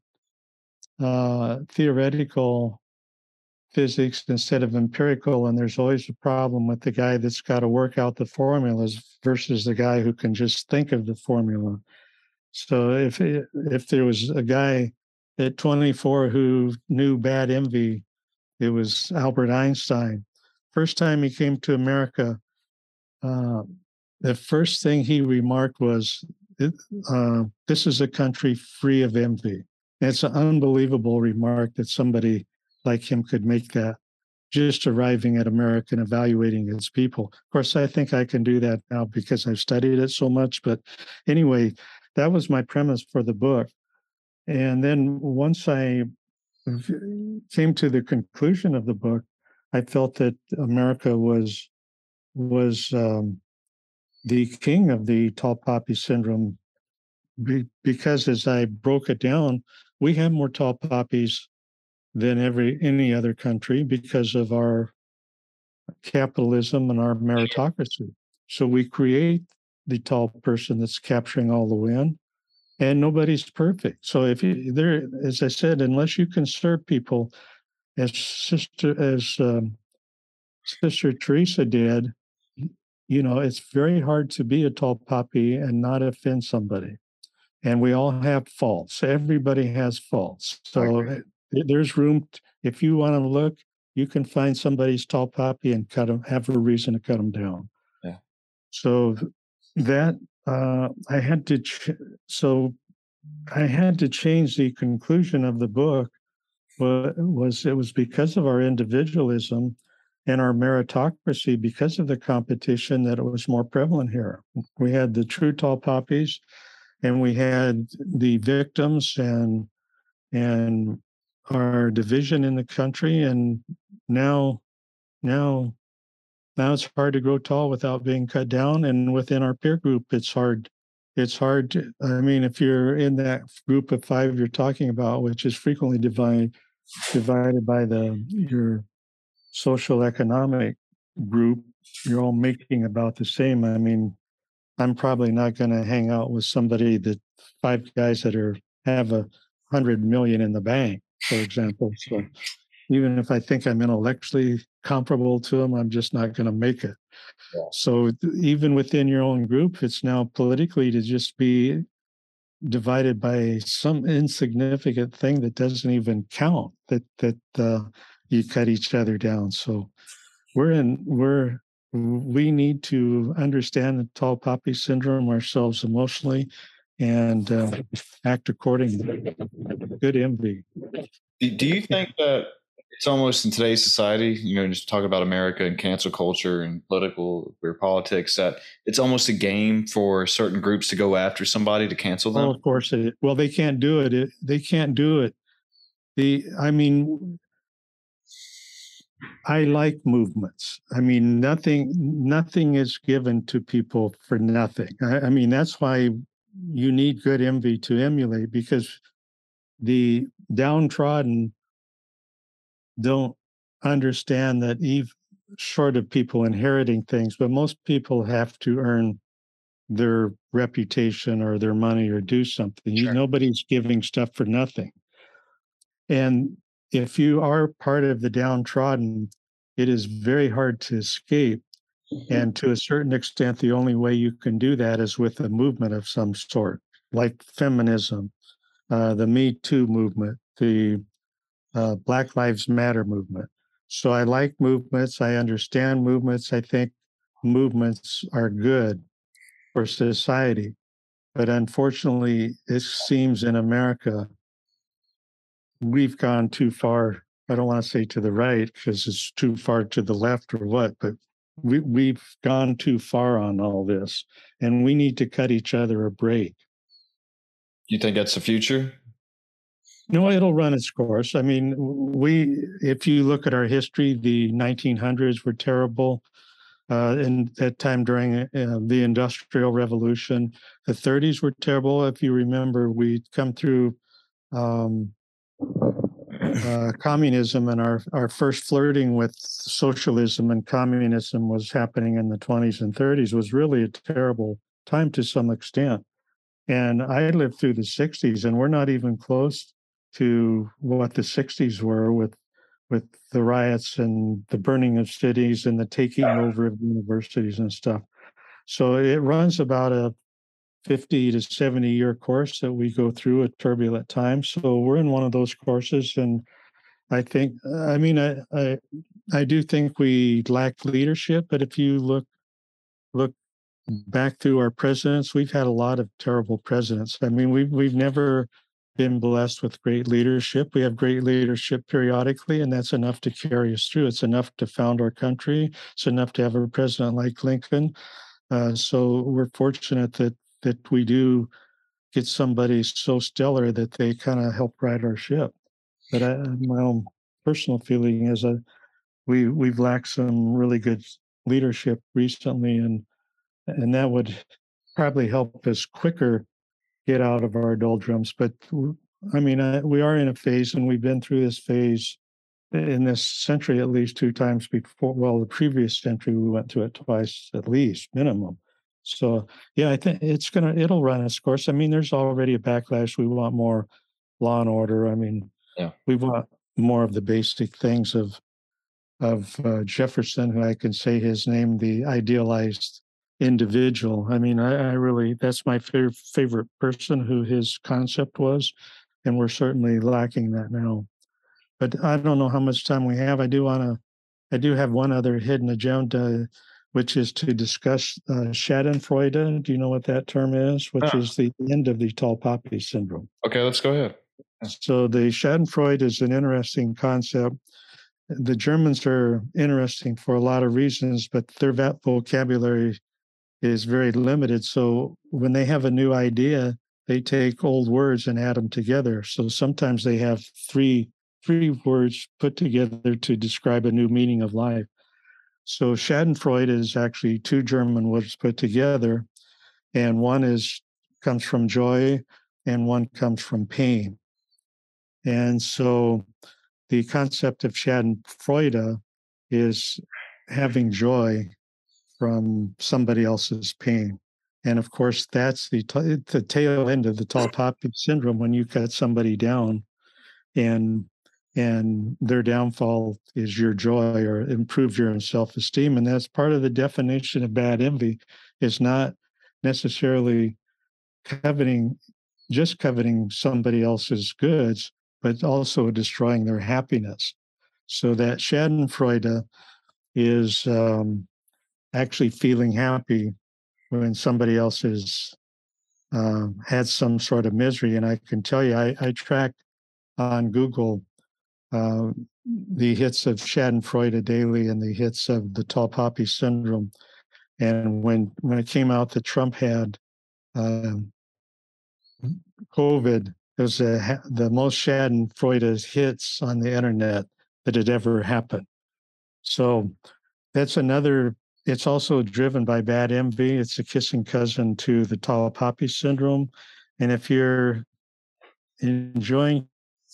theoretical physics instead of empirical. And there's always a problem with the guy that's got to work out the formulas versus the guy who can just think of the formula. So if there was a guy at 24 who knew bad envy, it was Albert Einstein. First time he came to America, the first thing he remarked was, this is a country free of envy. And it's an unbelievable remark that somebody like him could make that, just arriving at America and evaluating its people. Of course, I think I can do that now because I've studied it so much. But anyway, that was my premise for the book. And then once I came to the conclusion of the book, I felt that America was the king of the tall poppy syndrome because as I broke it down, we have more tall poppies than any other country because of our capitalism and our meritocracy. So we create the tall person that's capturing all the wind, and nobody's perfect. So if you there, as I said, unless you can serve people as Sister Teresa did, it's very hard to be a tall poppy and not offend somebody. And we all have faults. Everybody has faults. So there's room. If you want to look, you can find somebody's tall poppy and cut them, have a reason to cut them down. Yeah. So that I had to, so I had to change the conclusion of the book. It was because of our individualism and our meritocracy, because of the competition, that it was more prevalent here. We had the true tall poppies, and we had the victims and our division in the country, and now now it's hard to grow tall without being cut down, and within our peer group it's hard to, I mean, if you're in that group of five you're talking about, which is frequently divided by your social economic group, you're all making about the same. I mean, I'm probably not going to hang out with somebody that five guys that have 100 million in the bank, for example. So even if I think I'm intellectually comparable to them, I'm just not going to make it. Yeah. So even within your own group, it's now politically to just be divided by some insignificant thing that doesn't even count, that you cut each other down. So we need to understand the tall poppy syndrome ourselves emotionally and act accordingly. Good envy. Do you think that it's almost in today's society, just talk about America and cancel culture and politics, that it's almost a game for certain groups to go after somebody to cancel them? Oh, of course. Well, they can't do it. They can't do it. I mean, I like movements. I mean, nothing is given to people for nothing. I mean, that's why you need good envy to emulate, because the downtrodden don't understand that even short of people inheriting things, but most people have to earn their reputation or their money or do something. Sure. Nobody's giving stuff for nothing. And if you are part of the downtrodden, it is very hard to escape. And to a certain extent, the only way you can do that is with a movement of some sort, like feminism, the Me Too movement, the Black Lives Matter movement. So I like movements. I understand movements. I think movements are good for society. But unfortunately, it seems in America, we've gone too far. I don't want to say to the right because it's too far to the left or what, but we've gone too far on all this, and we need to cut each other a break. You think that's the future? No, it'll run its course. I mean, if you look at our history, the 1900s were terrible. In that time during the Industrial Revolution, the 30s were terrible. If you remember, we'd come through communism, and our first flirting with socialism and communism was happening in the 20s and 30s. Was really a terrible time to some extent. And I lived through the 60s, and we're not even close to what the 60s were with the riots and the burning of cities and the taking over of universities and stuff. So it runs about a 50 to 70 year course that we go through at turbulent times. So we're in one of those courses. And I think, I do think we lack leadership, but if you look back through our presidents, we've had a lot of terrible presidents. I mean, we've never been blessed with great leadership. We have great leadership periodically, and that's enough to carry us through. It's enough to found our country. It's enough to have a president like Lincoln. So we're fortunate that we do get somebody so stellar that they kind of help right our ship. But my own personal feeling is we've lacked some really good leadership recently, and that would probably help us quicker get out of our doldrums. But I mean, we are in a phase, and we've been through this phase in this century at least 2 times before. Well, the previous century we went through it twice at least, minimum. So yeah, I think it'll run its course. I mean, there's already a backlash. We want more law and order. I mean, Yeah. we want more of the basic things of Jefferson, who I can say his name, the idealized individual. I mean, I really, that's my favorite person who his concept was, and we're certainly lacking that now. But I don't know how much time we have. I do have one other hidden agenda, which is to discuss Schadenfreude. Do you know what that term is? Which is the end of the tall poppy syndrome. Okay, let's go ahead. So the Schadenfreude is an interesting concept. The Germans are interesting for a lot of reasons, but their vocabulary is very limited. So when they have a new idea, they take old words and add them together. So sometimes they have three words put together to describe a new meaning of life. So Schadenfreude is actually 2 German words put together, and one comes from joy and one comes from pain. And so the concept of Schadenfreude is having joy from somebody else's pain. And of course, that's the tail end of the tall poppy syndrome, when you cut somebody down and their downfall is your joy or improves your self-esteem. And that's part of the definition of bad envy, is not necessarily just coveting somebody else's goods, but also destroying their happiness. So that Schadenfreude is actually feeling happy when somebody else has had some sort of misery. And I can tell you, I track on Google the hits of Schadenfreude daily and the hits of the tall poppy syndrome. And when it came out that Trump had COVID, it was the most Schadenfreude hits on the internet that had ever happened. So that's another. It's also driven by bad envy. It's a kissing cousin to the tall poppy syndrome. And if you're enjoying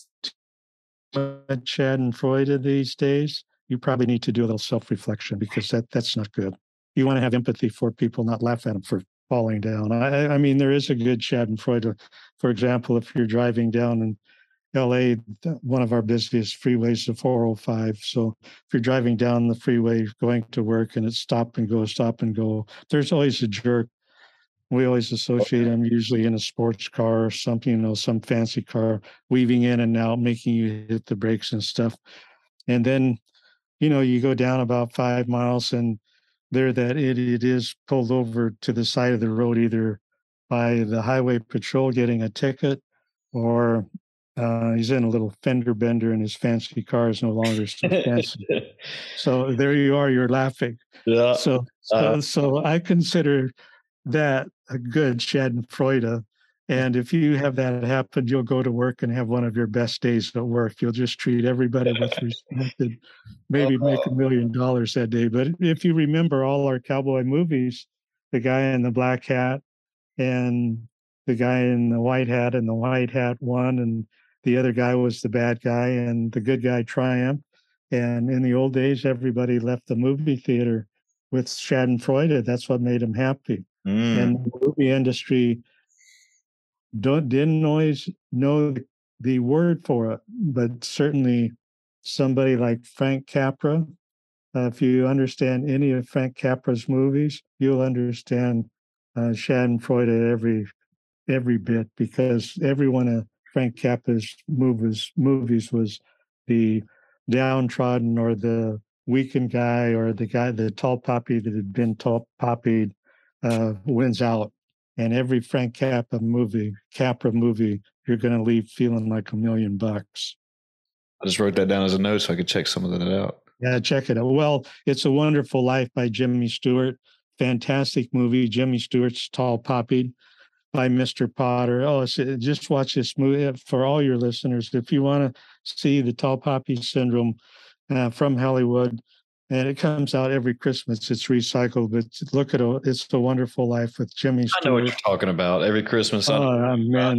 Schadenfreude these days, you probably need to do a little self-reflection, because that's not good. You want to have empathy for people, not laugh at them for falling down. I mean, there is a good Schadenfreude. For example, if you're driving down in LA, one of our busiest freeways is the 405. So if you're driving down the freeway going to work and it's stop and go, there's always a jerk. We always associate them usually in a sports car or something, some fancy car, weaving in and out, making you hit the brakes and stuff. And then, you go down about 5 miles and there that idiot is pulled over to the side of the road, either by the highway patrol getting a ticket, or he's in a little fender bender and his fancy car is no longer so fancy. So there you are, you're laughing. Yeah. So I consider that a good Schadenfreude. And if you have that happen, you'll go to work and have one of your best days at work. You'll just treat everybody with respect and maybe make $1 million that day. But if you remember all our cowboy movies, the guy in the black hat and the guy in the white hat, and the white hat won, and the other guy was the bad guy, and the good guy triumphed. And in the old days, everybody left the movie theater with Schadenfreude. That's what made them happy. And the movie industry didn't always know the word for it, but certainly somebody like Frank Capra, if you understand any of Frank Capra's movies, you'll understand Schadenfreude every bit, because every one of Frank Capra's movies was the downtrodden or the weakened guy, or the tall poppy that had been tall poppied wins out. And every Frank Capra movie, you're going to leave feeling like $1 million. I just wrote that down as a note so I could check some of that out. Yeah, check it out. Well, It's a Wonderful Life by Jimmy Stewart. Fantastic movie. Jimmy Stewart's tall poppied. by Mr. Potter. Just watch this movie for all your listeners. If you want to see the Tall Poppy Syndrome from Hollywood, and it comes out every Christmas. It's recycled, but look at it. It's The Wonderful Life with Jimmy Stewart. I know what you're talking about. Every Christmas. Oh man,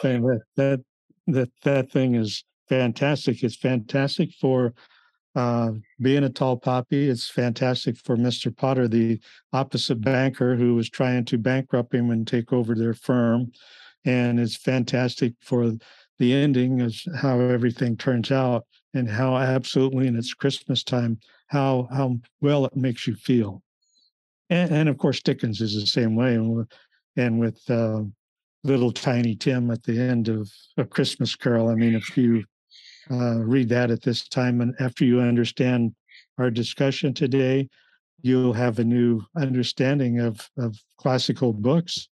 that thing is fantastic. It's fantastic for being a tall poppy. It's fantastic for Mr. Potter, the opposite banker who was trying to bankrupt him and take over their firm. And it's fantastic for the ending is how everything turns out and how absolutely, and it's Christmas time, how well it makes you feel. And of course, Dickens is the same way. And with little Tiny Tim at the end of A Christmas Carol, I mean, if you read that at this time, and after you understand our discussion today, you'll have a new understanding of classical books.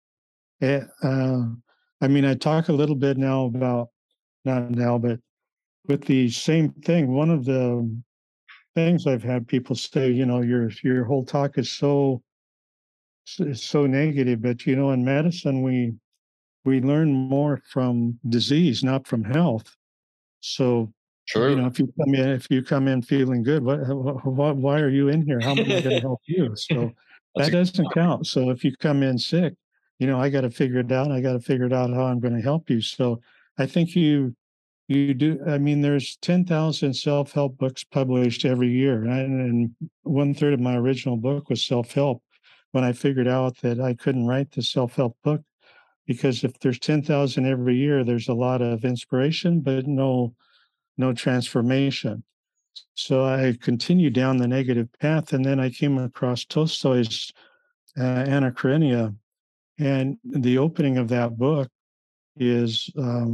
I mean, I talk a little bit now about, not now, but with the same thing. One of the things I've had people say, your whole talk is so negative, but in medicine we learn more from disease, not from health. So, True. if you come in feeling good, why are you in here? How am I going to help you? So that doesn't count. So if you come in sick, I got to figure it out. I got to figure it out how I'm going to help you. So I think you do. I mean, there's 10,000 self-help books published every year, and 1/3 of my original book was self-help. When I figured out that I couldn't write the self-help book, because if there's 10,000 every year, there's a lot of inspiration, but no transformation. So I continued down the negative path, and then I came across Tolstoy's Anna Karenina, and the opening of that book is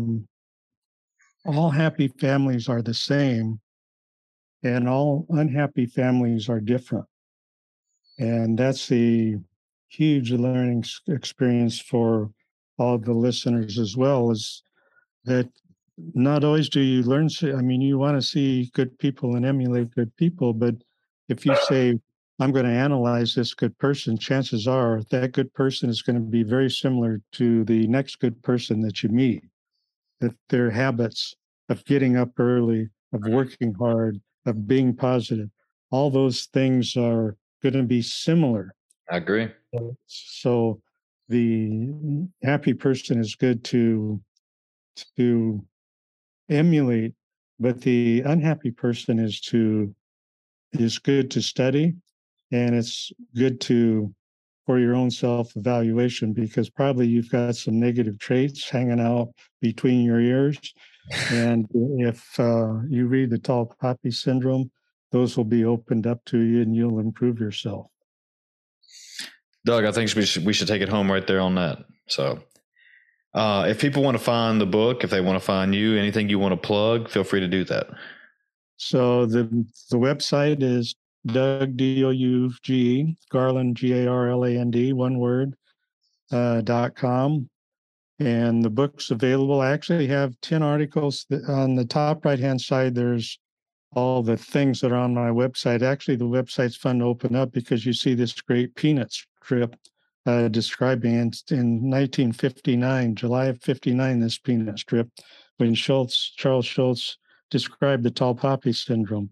all happy families are the same, and all unhappy families are different. And that's the huge learning experience for all the listeners as well, is that not always do you learn. I mean, you want to see good people and emulate good people, but if you say, I'm going to analyze this good person, chances are that good person is going to be very similar to the next good person that you meet. That their habits of getting up early, of working hard, of being positive, all those things are going to be similar. I agree. So the happy person is good to emulate, but the unhappy person is good to study, and it's good for your own self-evaluation, because probably you've got some negative traits hanging out between your ears. And if you read the Tall Poppy Syndrome, those will be opened up to you and you'll improve yourself. Doug, I think we should take it home right there on that. So if people want to find the book, if they want to find you, anything you want to plug, feel free to do that. So the website is Doug, DOUG, Garland, GARLAND, one word, .com. And the book's available. I actually have 10 articles. On the top right-hand side, there's all the things that are on my website. Actually, the website's fun to open up because you see this great peanut strip describing it in 1959, July of 59, this peanut strip, when Charles Schulz described the Tall Poppy Syndrome.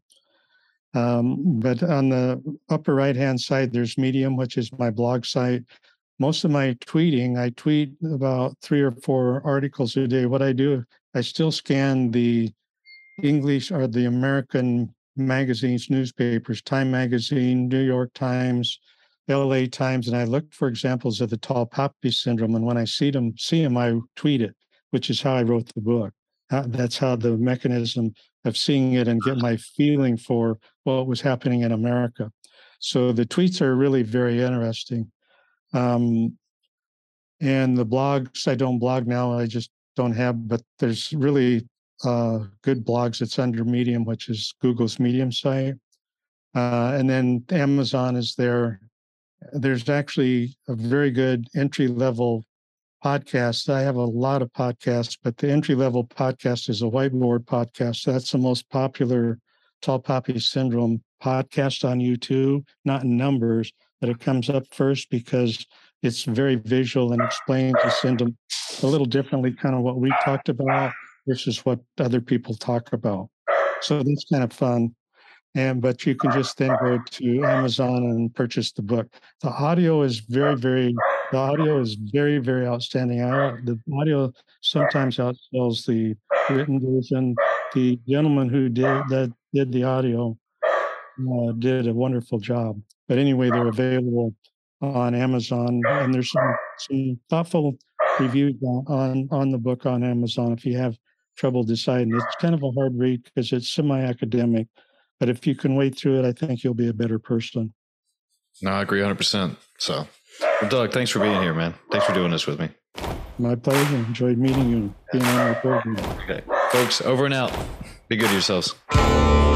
But on the upper right-hand side, there's Medium, which is my blog site. Most of my tweeting, I tweet about 3 or 4 articles a day. What I do, I still scan the English or the American magazines, newspapers, Time Magazine, New York Times, LA Times, and I look for examples of the Tall Poppy Syndrome. And when I see them, I tweet it, which is how I wrote the book. That's how the mechanism of seeing it and get my feeling for what was happening in America. So the tweets are really very interesting. And the blogs, I don't blog now, I just don't have, but there's really good blogs. It's under Medium, which is Google's Medium site. And then Amazon is there. There's actually a very good entry-level podcast. I have a lot of podcasts, but the entry-level podcast is a whiteboard podcast. That's the most popular Tall Poppy Syndrome podcast on YouTube, not in numbers, but it comes up first because it's very visual and explains the symptom a little differently, kind of what we talked about versus what other people talk about. So that's kind of fun. But you can just then go to Amazon and purchase the book. The audio is very very outstanding. The audio sometimes outsells the written version. The gentleman who did the audio did a wonderful job. But anyway, they're available on Amazon, and there's some thoughtful reviews on the book on Amazon if you have trouble deciding. It's kind of a hard read because it's semi-academic, but if you can wade through it, I think you'll be a better person. No, I agree 100%. So, well, Doug, thanks for being here, man. Thanks for doing this with me. My pleasure. Enjoyed meeting you and being on my program. Okay, folks, over and out. Be good to yourselves.